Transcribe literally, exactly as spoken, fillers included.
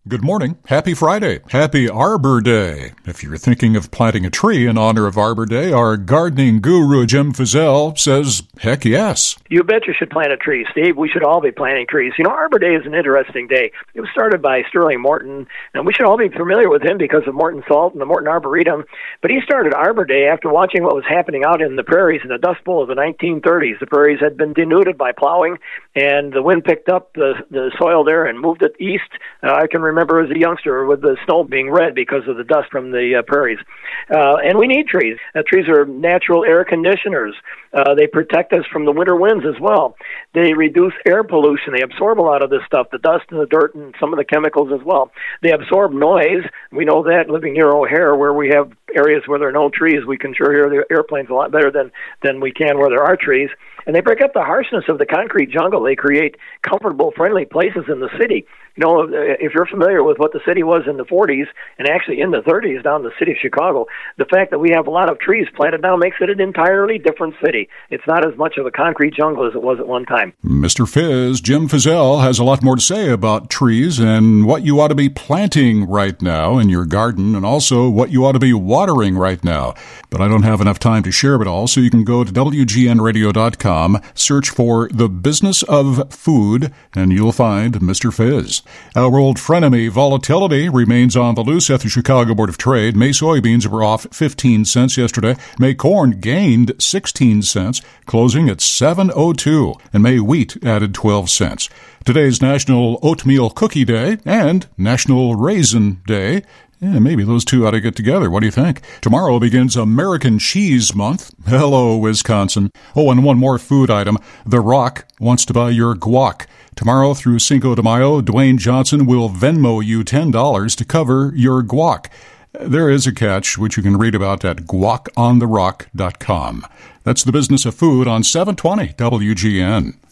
Good morning. Happy Friday. Happy Arbor Day. If you're thinking of planting a tree in honor of Arbor Day, our gardening guru, Jim Fizzell, says, heck yes. You bet you should plant a tree, Steve. We should all be planting trees. You know, Arbor Day is an interesting day. It was started by Sterling Morton, and we should all be familiar with him because of Morton Salt and the Morton Arboretum. But he started Arbor Day after watching what was happening out in the prairies in the Dust Bowl of the nineteen thirties. The prairies had been denuded by plowing, and the wind picked up the, the soil there and moved it east. Uh, I can remember as a youngster with the snow being red because of the dust from the uh, prairies. Uh, and we need trees. Uh, trees are natural air conditioners. Uh, they protect us from the winter winds as well. They reduce air pollution. They absorb a lot of this stuff, the dust and the dirt and some of the chemicals as well. They absorb noise. We know that living near O'Hare, where we have areas where there are no trees, we can sure hear the airplanes a lot better than, than we can where there are trees. And they break up the harshness of the concrete jungle. They create comfortable, friendly places in the city. You know, if you're familiar with what the city was in the forties and actually in the thirties down in the city of Chicago, the fact that we have a lot of trees planted now makes it an entirely different city. It's not as much of a concrete jungle as it was at one time. Mister Fizz, Jim Fizzell, has a lot more to say about trees and what you ought to be planting right now in your garden and also what you ought to be watering right now. But I don't have enough time to share it all, so you can go to W G N radio dot com, search for The Business of Food, and you'll find Mister Fizz. Our old frenemy volatility remains on the loose at the Chicago Board of Trade. May soybeans were off fifteen cents yesterday. May corn gained sixteen cents, closing at seven oh two, and May wheat added twelve cents. Today's National Oatmeal Cookie Day and National Raisin Day. Yeah, maybe those two ought to get together. What do you think? Tomorrow begins American Cheese Month. Hello, Wisconsin. Oh, and one more food item. The Rock wants to buy your guac. Tomorrow through Cinco de Mayo, Dwayne Johnson will Venmo you ten dollars to cover your guac. There is a catch, which you can read about at guac on the rock dot com. That's The Business of Food on seven twenty W G N.